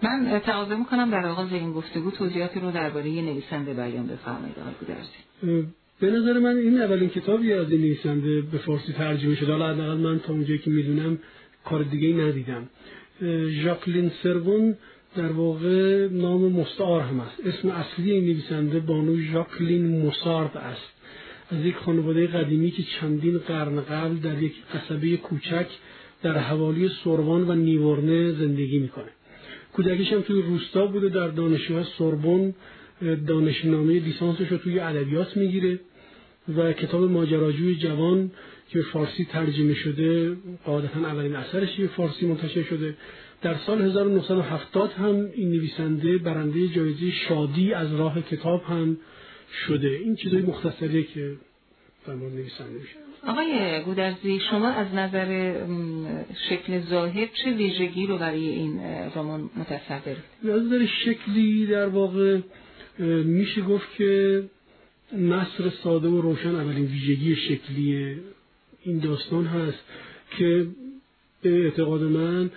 من تقاضا میکنم در آغاز این گفتگو توضیحاتی رو درباره نویسنده بیان بفرمایید آقای گودرزی. به نظر من این اولین کتابی از این نویسنده به فارسی ترجمه شده، حالا حداقل من تا اونجایی که میدونم کار دیگه‌ای ندیدم. ژاکلین سرون در واقع نام مستعار هم است. اسم اصلی این نویسنده بانو ژاکلین موسارد است، از یک خانواده قدیمی که چندین قرن قبل در یک قصبه کوچک در حوالی سوربن و نیورنه زندگی میکنه. کودکیش هم توی روستا بوده، در دانشگاه سوربن دانشنامه لیسانسش رو توی ادبیات میگیره و کتاب ماجراجوی جوان که فارسی ترجمه شده، قاعدتاً اولین اثرش به فارسی منتشر شده. در سال 1970 هم این نویسنده برنده جایزه شادی از راه کتاب هم شده. این چیزای مختصریه که در مورد نویسنده میشه. آقای گودرزی، شما از نظر شکل ظاهر چه ویژگی رو برای این رمان متصور دارید؟ از نظر شکلی در واقع میشه گفت که نثر ساده و روشن اولین ویژگی شکلی این داستان هست که به اعتقاد من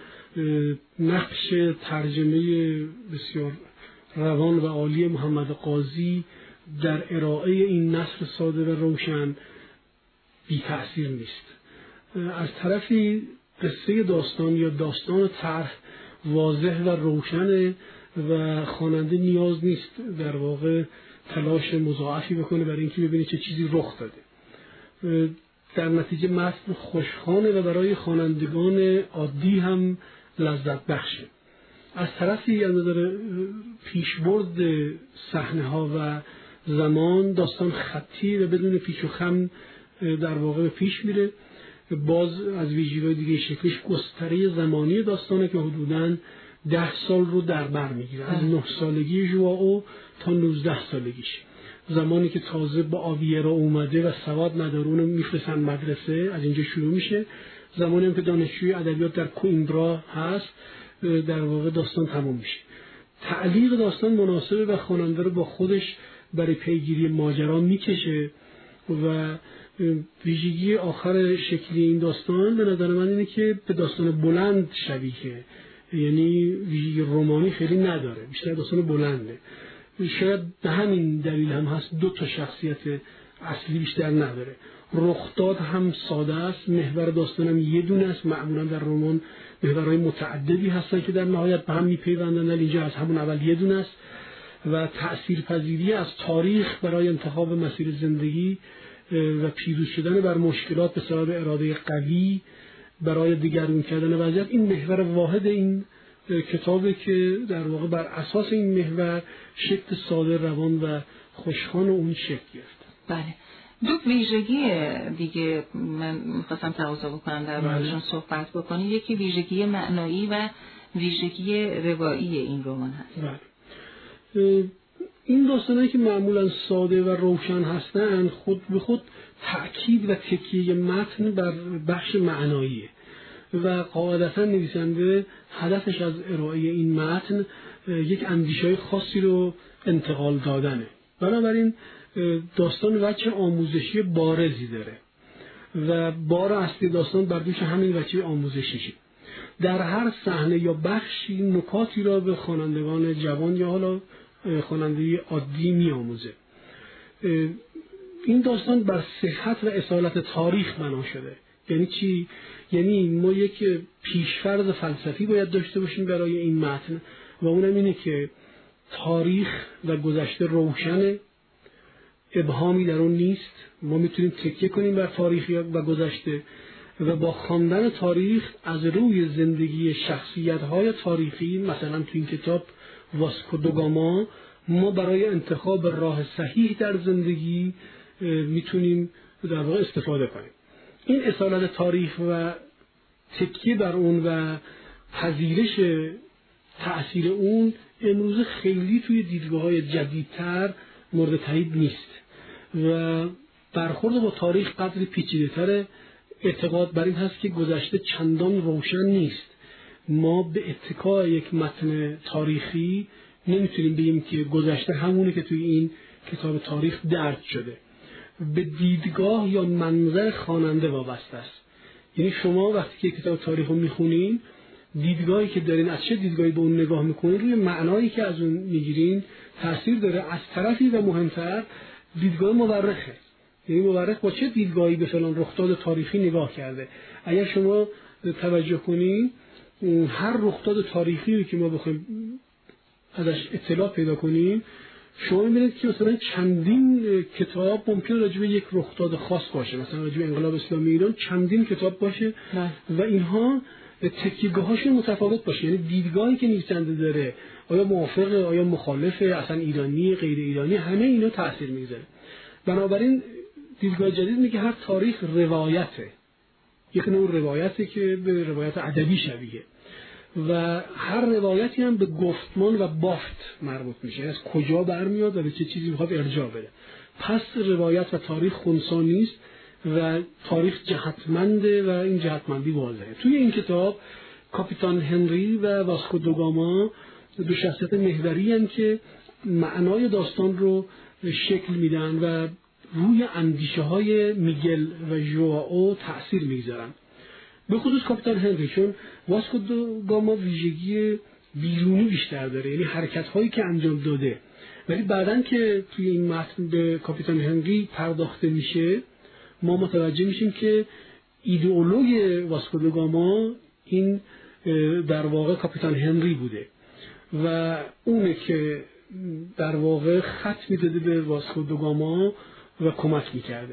نقش ترجمه بسیار روان و عالی محمد قاضی در ارائه این نثر ساده و روشن بی تأثیر نیست. از طرفی قصه داستان یا داستان طرح واضح و روشنه و خواننده نیاز نیست در واقع تلاش مضاعفی بکنه برای اینکه ببینه چه چیزی رخ داده. در نتیجه متن خوشخوانه و برای خوانندگان عادی هم لذت بخشه. از طرفی از نظر پیشبرد صحنه‌ها و زمان داستان خطی و بدون پیچ و خم در واقع پیش میره. باز از ویژگی‌های دیگه شکلش گستره زمانی داستانه که حدوداً 10 سال رو در بر میگیره، از 9 سالگی ژواو تا 19 سالگیش، زمانی که تازه با آویرا اومده و سواد نداره اونو میفرستن مدرسه، از اینجا شروع میشه. زمانی هم که دانشجوی ادبیات در کوئیمبرا هست در واقع داستان تموم میشه. تعلیق داستان مناسبه و خواننده رو با خودش برای پیگیری ماجرا میکشه و ویژگی آخر شکلی این داستان به نظر من اینه که به داستان بلند شبیه، یعنی ویژگی رمانی خیلی نداره، بیشتر داستان بلنده. شاید به همین دلیل هم هست 2 تا شخصیت اصلی بیشتر نداره. رخداد هم ساده است، محور داستان هم یه دونه است. معمولا در رمان محورهای متعددی هستن که در نهایت به هم میپیوندن، ولی اینجا از همون اول یه دونه است. و تأثیرپذیری از تاریخ برای انتخاب مسیر زندگی و پیروز شدن بر مشکلات به سبب اراده قوی برای دگرگون کردن وضعیت، این محور واحد این کتابه که در واقع بر اساس این محور شکل ساده، روان و خوشخوان اون شکل گرفت. بله. 2 ویژگی دیگه من می‌خواستم تقاضا بکنم در موردشون صحبت بکنیم. یکی ویژگی معنایی و ویژگی روایی این رمان هست. بله. این داستانایی که معمولا ساده و روشن هستن خود به خود تأکید و تکیه متن بر بخش معناییه و قاعدتا نویسنده هدفش از ارائه این متن یک اندیشه‌های خاصی رو انتقال دادنه. بنابراین داستان وجه آموزشی بارزی داره و بار اصلی داستان بر دوش همین وجه آموزشیشه. در هر صحنه یا بخشی نکاتی را به خوانندگان جوان یا حالا خواننده عادی می‌آموزه. این داستان بر صحت و اصالت تاریخ بنا شده. یعنی چی؟ یعنی ما یک پیشفرض فلسفی باید داشته باشیم برای این متن و اونم اینه که تاریخ و گذشته روشنه، ابهامی در اون نیست. ما میتونیم تکیه کنیم بر تاریخ و گذشته و با خواندن تاریخ از روی زندگی شخصیت‌های تاریخی، مثلا تو این کتاب واسکو دو گاما، ما برای انتخاب راه صحیح در زندگی میتونیم در واقع استفاده کنیم. این اصالت تاریخ و تکیه بر اون و پذیرش تأثیر اون امروز خیلی توی دیدگاه‌های جدیدتر مورد تایید نیست و برخورد با تاریخ قدری پیچیده‌تره. اعتقاد بر این هست که گذشته چندان روشن نیست. ما به اتکای یک متن تاریخی نمیتونیم بگیم که گذشته همونه که توی این کتاب تاریخ درج شده. به دیدگاه یا منظر خواننده وابسته است. یعنی شما وقتی که کتاب تاریخ رو میخونین دیدگاهی که دارین، از چه دیدگاهی به اون نگاه میکنین، روی معنایی که از اون میگیرین تاثیر داره. از طرفی و مهمتر دیدگاه مورخه، یعنی مورخ با چه دیدگاهی به فلان رخداد تاریخی نگاه کرده. اگر شما توجه کنین هر رخداد تاریخی که ما بخوایم ازش اطلاع پیدا کنیم، شما می‌بینید که مثلا چندین کتاب ممکنه راجع به یک رخداد خاص باشه، مثلا راجع به انقلاب اسلامی ایران چندین کتاب باشه و اینها تکیه‌گاه‌هاشون متفاوت باشه، یعنی دیدگاهی که نویسنده داره، آیا موافقه، آیا مخالفه، اصلا ایرانی، غیر ایرانی، همه اینا تأثیر می‌گذاره. بنابراین دیدگاه جدید میگه هر تاریخ روایته، یک نوع روایتی که به روایت ادبی شبیه و هر روایتی هم به گفتمان و بافت مربوط میشه، از کجا برمیاد و به چه چیزی میخواد ارجاع بده. پس روایت و تاریخ خنثی نیست و تاریخ جهتمنده و این جهتمندی واضحه. توی این کتاب کاپیتان هنری و واسکو دوگاما دو شخصیت محوری هستند که معنای داستان رو شکل میدن و روی اندیشه های میگل و ژواو تأثیر میگذارن. به خصوص کاپیتان هنری، چون واسکو دوگاما ویژگی بیرونی بیشتر داره، یعنی حرکت هایی که انجام داده، ولی بعدن که توی این متن به کاپیتان هنری پرداخته میشه ما متوجه میشیم که ایدئولوژی واسکو دوگاما این در واقع کاپیتان هنری بوده و اونه که در واقع خط میداده به واسکو دوگاما و کمک میکرده.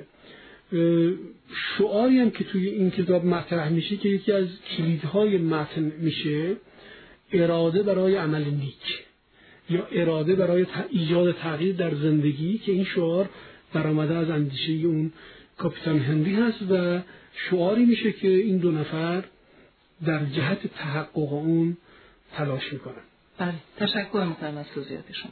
شعاری هم که توی این کتاب مطرح میشه که یکی از کلیدهای متن میشه اراده برای عمل نیک یا اراده برای ایجاد تغییر در زندگی، که این شعار برآمده از اندیشه اون کاپیتان هنری هست و شعاری میشه که این دو نفر در جهت تحقق اون تلاش میکنن. بله، تشکر میکنم از توضیحات شما.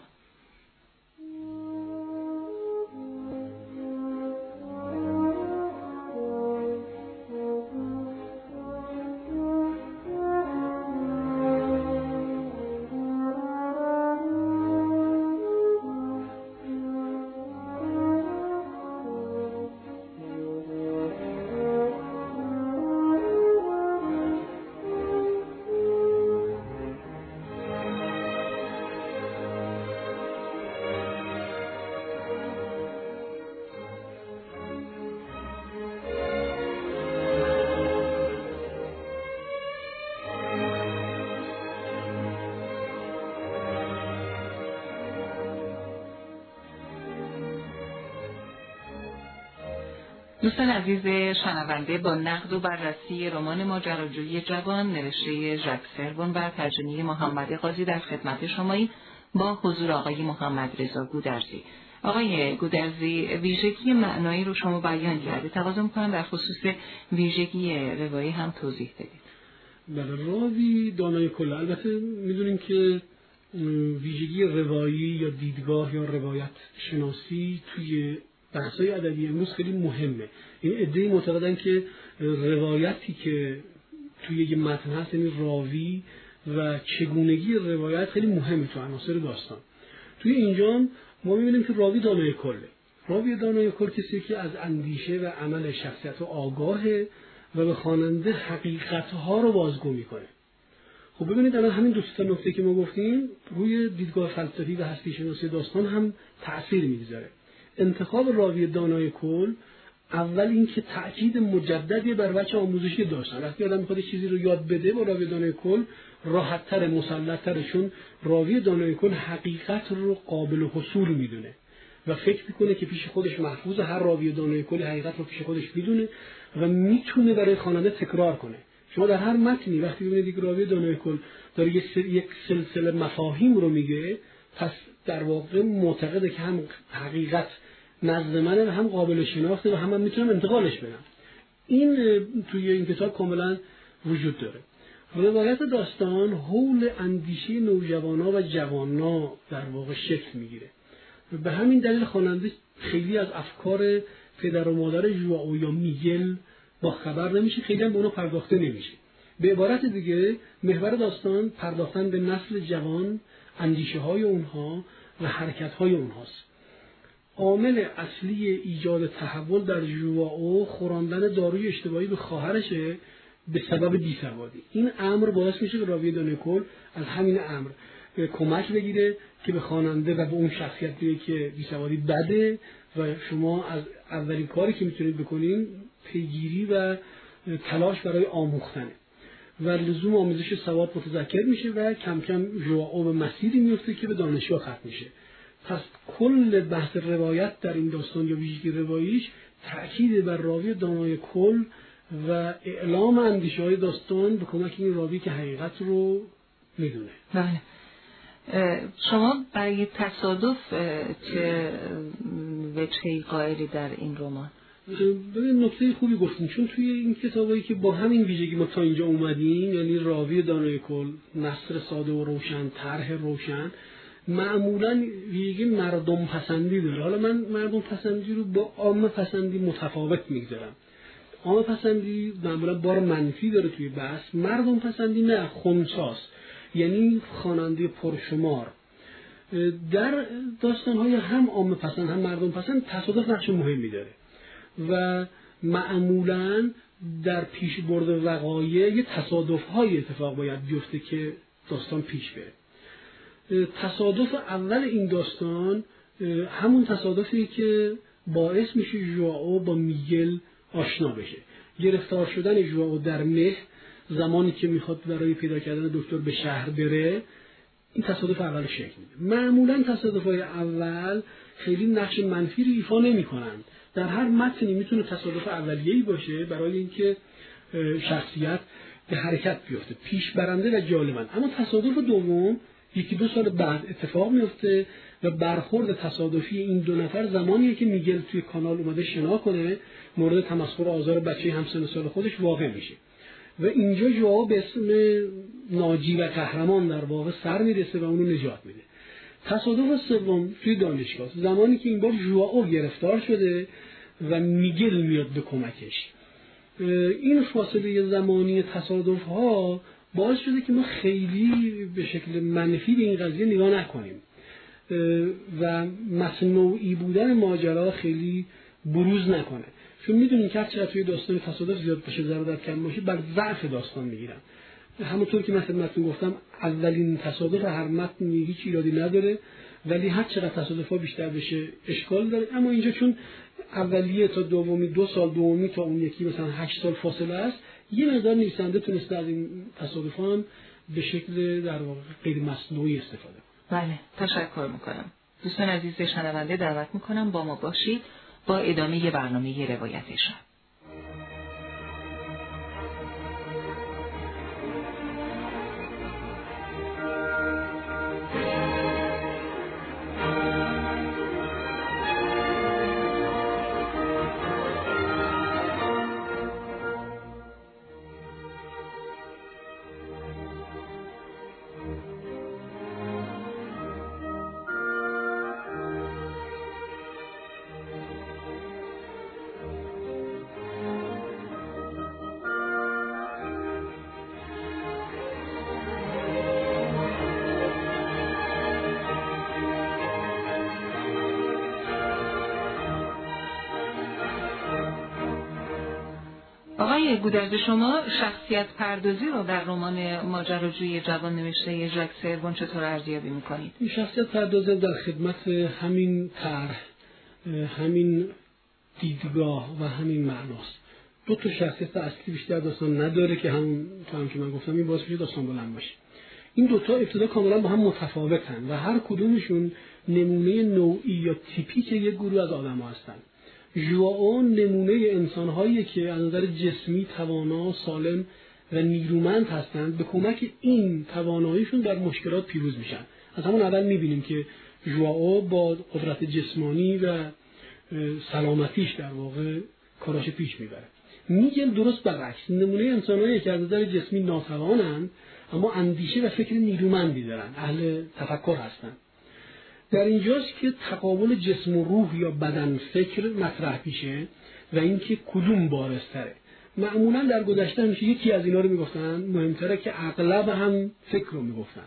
دوستان عزیز شنونده، با نقد و بررسی رمان ماجراجویی جوان نوشته ژاک سروان و ترجمه محمد قاضی در خدمت شماییم با حضور آقای محمد رضا گودرزی. آقای گودرزی، ویژگی معنایی رو شما بیان کرده، تقاضا می‌کنم در خصوص ویژگی روایی هم توضیح بدید. بله، راوی دانای کل. البته می‌دونیم که ویژگی روایی یا دیدگاه یا روایت شناسی توی بحث‌های ادبی امروز خیلی مهمه. این عده‌ای معتقدن که روایتی که توی یک متن هست، یعنی راوی و چگونگی روایت خیلی مهمه تو عناصر داستان. توی اینجا ما می‌بینیم که راوی دانای کله. راوی دانای کل کسی که از اندیشه و عمل شخصیت آگاهه و به خواننده حقیقت‌ها رو بازگو می‌کنه. خب ببینید الان همین دو تا نکته که ما گفتیم روی دیدگاه فلسفی و هستی شناسی داستان هم تأثیر می‌گذاره. انتخاب راوی دانای کل اول این که تأکید مجددی بر وجه آموزشی داستان. وقتی آدم می‌خواد چیزی رو یاد بده با راوی دانای کل راحت‌تر، مسلط‌تره، چون راوی دانای کل حقیقت رو قابل حصول می‌دونه و فکر می‌کنه که پیش خودش محفوظ. هر راوی دانای کل حقیقت رو پیش خودش می‌دونه و می‌تونه برای خواننده تکرار کنه. شما در هر متنی وقتی ببینید یک راوی دانای کل داره یک سلسله مفاهیم رو میگه، پس در واقع معتقده که هم حقیقت نزد منه و هم قابل شناخته و هم میتونم انتقالش بدم. این توی این کتاب کاملا وجود داره. روایت داستان حول اندیشه نوجوانا و جوانا در واقع شکل میگیره. به همین دلیل خواننده خیلی از افکار پدر و مادر ژواو یا میگل با خبر نمیشه، خیلی هم به اونها پرداخته نمیشه. به عبارت دیگه محور داستان پرداختن به نسل جوان، اندیشه های اونها و حرکت های اونهاست. عامل اصلی ایجاد تحول در ژواو خوراندن داروی اشتباهی به خواهرشه به سبب بیسوادی. این امر باعث میشه که راوی دانه کل از همین امر کمک بگیره که به خواننده و به اون شخصیت بگه که بیسوادی بده و شما از اولین کاری که میتونید بکنین پیگیری و تلاش برای آموختنه و لزوم آموزش سواد متذکر میشه و کم کم ژواو به مسیری میفته که به دانشگاه ختم میشه. پس کل بحث روایت در این داستان یا ویژگی رواییش تأکید بر راوی دانای کل و اعلام اندیشه‌های داستان به کمک این راوی که حقیقت رو میدونه. بله. شما برای تصادف چه وجهی قائلی در این رمان؟ ببین نکته خوبی گفتین، چون توی این کتابایی که با همین ویژگی ما تا اینجا اومدیم، یعنی راوی دانای کل، نثر ساده و روشن، طرح روشن، معمولاً ویژگی مردم پسندی داره. حالا من مردم پسندی رو با عامه پسندی متفاوت میگذارم. عامه پسندی معمولاً بار منفی داره توی بحث، مردم پسندی نه، خنثاست، یعنی خواننده پرشمار. در داستان‌های هم عامه پسند هم مردم پسند تصادف نقش مهمی داره و معمولاً در پیش برد وقایع یه تصادف‌های اتفاق باید بیفته که داستان پیش بره. تصادف اول این داستان همون تصادفی که باعث میشه ژواو با میگل آشنا بشه. گرفتار شدن ژواو در مه زمانی که میخواد برای پیدا کردن دکتر به شهر بره، این تصادف اول شکل میده. معمولا تصادف‌های اول خیلی نقش منفی رو ایفا نمی‌کنند. در هر متنی میتونه تصادف اولیه‌ای باشه برای اینکه شخصیت به حرکت بیفته، پیش برنده و جالبن. اما تصادف دوم یکی دو سال بعد اتفاق میفته و برخورد تصادفی این دو نفر زمانیه که میگل توی کانال اومده شنا کنه، مورد تمسخر و آزار بچه همسن سال خودش واقع میشه و اینجا ژواو به اسم ناجی و قهرمان در واقع سر میرسه و اونو نجات میده. تصادف سوم توی دانشگاه، زمانی که این بار ژواو گرفتار شده و میگل میاد به کمکش. این فاصله زمانی تصادف ها باعث شده که ما خیلی به شکل منفی به این قضیه نگاه نکنیم و مصنوعی بودن ماجرا خیلی بروز نکنه، چون میدونیم که هرچقدر توی داستان تصادف زیاد باشه ضرورت کم باشه بر ضعف داستان میگیرن. همونطور که من خدمتتون گفتم اولین تصادف هر متنی هیچ ایرادی نداره، ولی هر چقدر تصادف‌ها بیشتر بشه اشکال داره. اما اینجا چون اولیه تا دومی 2 سال، دومی تا اون یکی مثلا 8 سال فاصله است، یه مقدار نویسنده تونسته از این تصادف‌ها هم به شکل در واقع غیر مصنوعی استفاده کنه. بله، تشکر میکنم. دوستان عزیز شنونده دعوت میکنم با ما باشید با ادامه برنامه روایت شب. آقای گودرز، شما شخصیت پردازی رو در رمان ماجراجوی جوان نوشته ژاک سروان چطور ارزیابی میکنید؟ این شخصیت پردازی در خدمت همین طرح، همین دیدگاه و همین معناست. 2 تا شخصیت اصلی بیشتر داستان نداره که همون که من گفتم این باعث میشه داستان بلند باشه. این 2 تا ابتدا کاملا با هم متفاوتن و هر کدومشون نمونه نوعی یا تیپیک یک گروه از آدم‌ها هستن. ژواو نمونه انسان‌هایی که از نظر جسمی توانا، سالم و نیرومند هستند، به کمک این تواناییشون در مشکلات پیروز میشن. از همون اول میبینیم که ژواو با قدرت جسمانی و سلامتیش در واقع کاراش پیش میبره. میگن درست برعکس، نمونه انسان‌هایی که از نظر جسمی ناتوانند اما اندیشه و فکر نیرومندی دارن، اهل تفکر هستند. در اینجاست که تقابل جسم و روح یا بدن فکر مطرح میشه و اینکه کدوم بارزتره. معمولا در گذشته همیشه یکی از اینا رو میگفتن، مهمتره که اغلب هم فکر رو میگفتن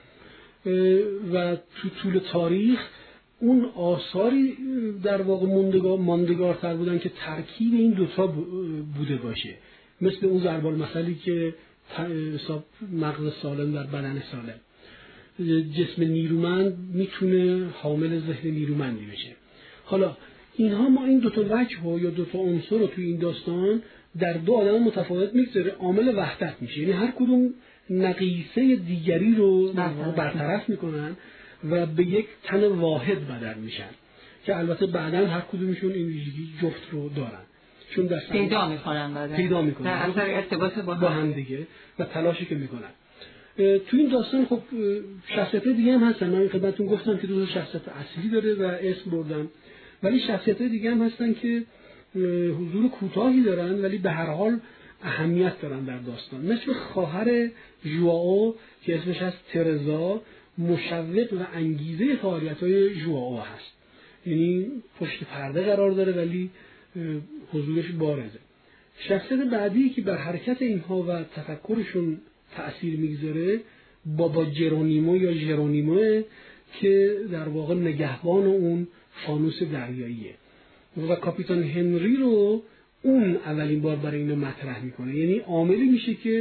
و تو طول تاریخ اون آثاری در واقع ماندگارتر بودن که ترکیب این 2 تا بوده باشه. مثل اون ضرب المثلی که حساب مغز سالم در بدن سالم. جسم نیرومند میتونه حامل ذهن نیرومندی بشه. حالا اینها ما این دوتا وجه یا دوتا عنصر رو توی این داستان در دو آدم متفاوت میگذاره، عامل وحدت میشه. یعنی هر کدوم نقیصه دیگری رو برطرف میکنن و به یک تن واحد بدل میشن که البته بعداً هر کدومشون این ویژگی جفت رو دارن، چون در پیدا میکنن در اثر ارتباط با هم دیگه و تلاشی که میکنن. تو این داستان خب شخصیت‌های دیگه هم هستن. من خدمتتون گفتم که دو تا شخصیت اصلی داره و اسم بردم، ولی شخصیت‌های دیگه هم هستن که حضور کوتاهی دارن ولی به هر حال اهمیت دارن در داستان. مثل خواهر ژواو که اسمش هست ترزا، مشوق و انگیزه فعالیت‌های ژواو هست. یعنی پشت پرده قرار داره ولی حضورش بارزه. شخصیت بعدی که بر حرکت اینها و تفکرشون تأثیر میگذاره بابا جرونیمو یا ژرونیمو که در واقع نگهبان اون فانوس دریاییه و کاپیتان هنری رو اون اولین بار برای اینو مطرح میکنه. یعنی عاملی میشه که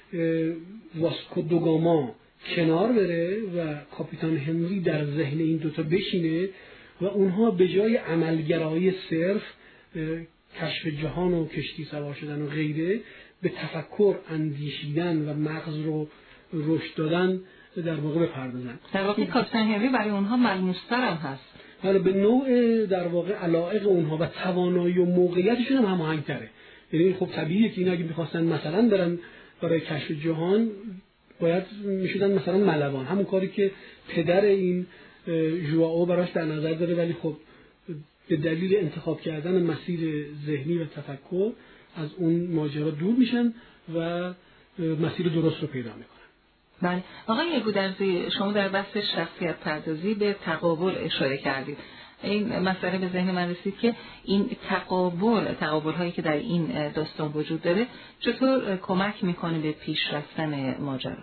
واسکو دوگاما کنار بره و کاپیتان هنری در ذهن این دوتا بشینه و اونها به جای عملگرایی صرف، کشف جهان و کشتی سوار شدن و غیره، به تفکر، اندیشیدن و مغز رو رشد دادن در واقع بپردازن. در واقع کاپیتان هنری برای اونها ملموس‌تر هم هست. حالا به نوع در واقع علایق اونها و توانایی و موقعیتشون هم هماهنگ‌تره. یعنی خب طبیعیه که اینا اگه می‌خواستن مثلا برن برای کشف جهان باید میشدن مثلا ملوان، همون کاری که پدر این ژواو براش در نظر داره، ولی خب به دلیل انتخاب کردن مسیر ذهنی و تفکر از اون ماجرا دور میشن و مسیر درست رو پیدا میکنن. بله آقای گودرزی، شما در بحث شخصیت پردازی به تقابل اشاره کردید. این مسئله به ذهن من رسید که این تقابل هایی که در این داستان وجود داره چطور کمک میکنه به پیش رفتن ماجرا؟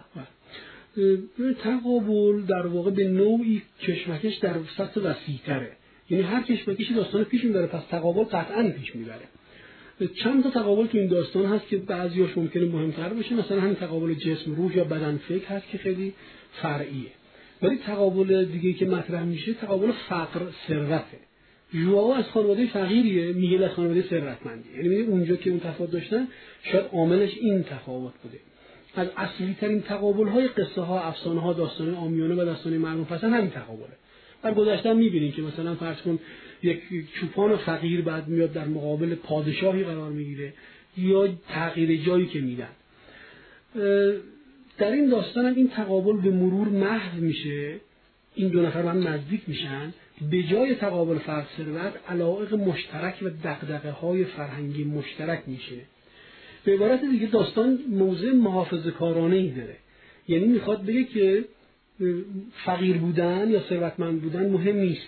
تقابل در واقع به نوعی کشمکش در سطح وسیع‌تره. یعنی هر کشمکشی داستان پیش میبره، پس تقابل قطعاً پیش میبره. چند تا تقابل تو این داستان هست که بعضی‌هاش ممکنه مهمتر باشه، مثلا همین تقابل جسم روح یا بدن فکر هست که خیلی فرعیه. ولی تقابل دیگه که مطرح میشه تقابل فقر ثروته. ژواو از خانواده فقیریه، میگل از خانواده ثروتمندی. یعنی اونجا که اون تفاوت داشتن شاید عاملش این تفاوت بوده. از اصلی ترین تقابل های قصه ها، افسانه ها، داستان عامیانه و داستان معروف هستن همین تقابله. در گذشته هم می‌بینید که مثلا فرض کن یک چوپان فقیر بعد میاد در مقابل پادشاهی قرار میگیره یا تغییر جایی که میدن. در این داستان هم این تقابل به مرور محو میشه، این دو نفر هم نزدیک میشن، به جای تقابل فرد ثروت علایق مشترک و دغدغه‌های فرهنگی مشترک میشه. به عبارت دیگه داستان موضع محافظه‌کارانه‌ای داره. یعنی میخواد بگه که فقیر بودن یا ثروتمند بودن مهم نیست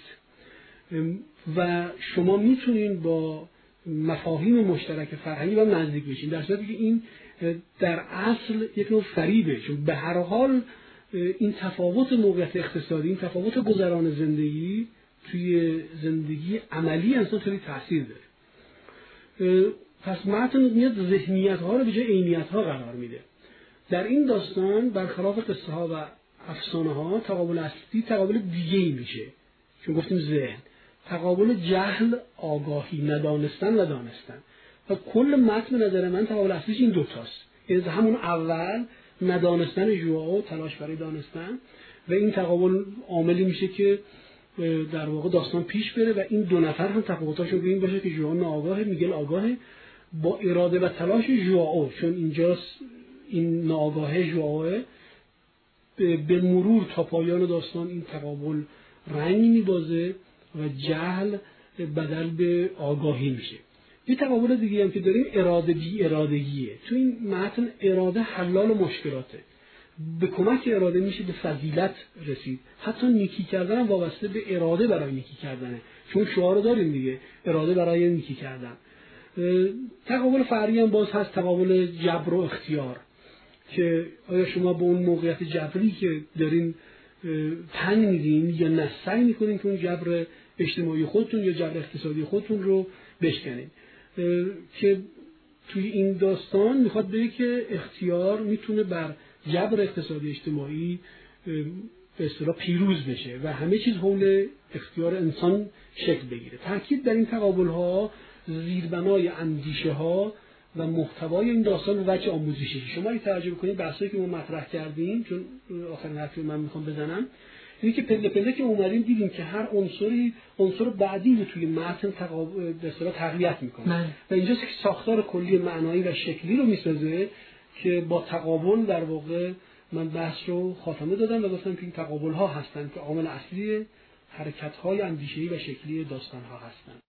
و شما میتونین با مفاهیم مشترک فرهنگی با نزدیک بشین، در صورتی که این در اصل یک نوع فریبه، چون به هر حال این تفاوت موقعیت اقتصادی، این تفاوت گذران زندگی توی زندگی عملی انسان خیلی تاثیر داره. پس متن میاد ذهنیت ها رو به جای عینیت ها قرار میده. در این داستان برخلاف قصه ها و افسانه ها تقابل اصلی تقابل دیگه‌ای میشه، چون گفتیم ذهن، تقابل جهل، آگاهی، ندانستن و دانستن. و کل متن نظر من تقابل اصلیش این دوتاست. یعنی همون اول ندانستن ژواو، تلاش برای دانستن، و این تقابل عاملی میشه که در واقع داستان پیش بره و این دو نفر هم تفاوتاشون به این باشه که ژواو ناآگاهه، میگل آگاهه، با اراده و تلاش ژواو، چون اینجاست این ناآگاهه ژواوه، به مرور تا پایان داستان این تقابل رنگ میبازه و جهل بدل به آگاهی میشه. یه تقابل دیگه هم که داریم اراده بی ارادگیه. تو این متن اراده حلال مشکلاته. به کمک اراده میشه به فضیلت رسید. حتی نیکی کردن هم وابسته به اراده برای نیکی کردنه، چون شعار داریم دیگه، اراده برای نیکی کردن. تقابل فرعی هم باز هست، تقابل جبر و اختیار، که آیا شما به اون موقعیت جبری که دارین تن میدین یا نه سعی میکنین که اون جبر اجتماعی خودتون یا جبر اقتصادی خودتون رو بشکنین. که توی این داستان میخواد بگه که اختیار میتونه بر جبر اقتصادی اجتماعی به اصطلاح پیروز بشه و همه چیز حول اختیار انسان شکل بگیره. تاکید در این تقابل‌ها زیربنای اندیشه‌ها و محتوای این داستان و وجه آموزشی. شما اگه توجه بکنید بحثی که ما مطرح کردیم، چون آخرین حرفی من میخوام بزنم، اینه که پله پله که اومدیم دیدیم که هر عنصر بعدی رو توی متن به اصطلاح تقویت میکنه و اینجاست که ساختار کلی معنایی و شکلی رو میسازه که با تقابل در واقع من بحث رو خاتمه دادم و گفتم که این تقابل ها هستن که عامل اصلی حرکت های اندیشه‌ای و شکلی داستان ها هستن.